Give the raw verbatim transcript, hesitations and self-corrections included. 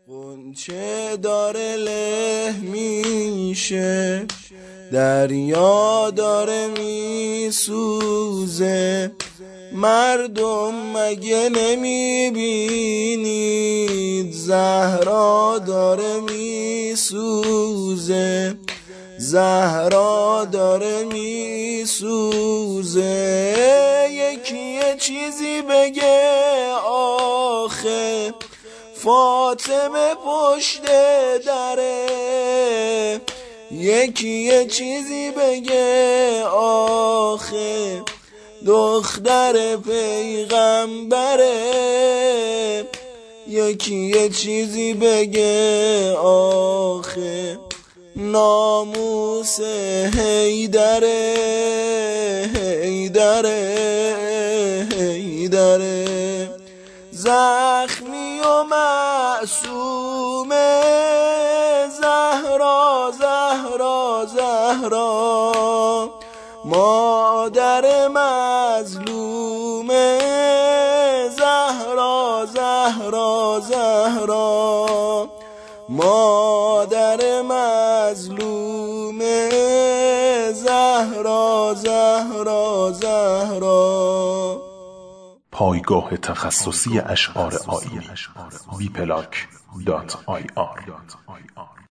غنچه داره له میشه، دریا داره میسوزه، مردم مگه نمیبینید زهرا داره میسوزه، زهرا داره میسوزه. یکی یه چیزی بگه آخه، فاطمه پشت دره، یکی یه چیزی بگه آخه، دختر پیغمبره، یکی یه چیزی بگه آخه، ناموس حیدره، حیدره، حیدره. زخمی و معصومه، زهرا زهرا زهرا، مادر مظلومه، زهرا زهرا زهرا، مادر مظلومه، زهرا زهرا زهرا. پایگاه تخصصی اشعار آیینی وی پلاک دات آی آر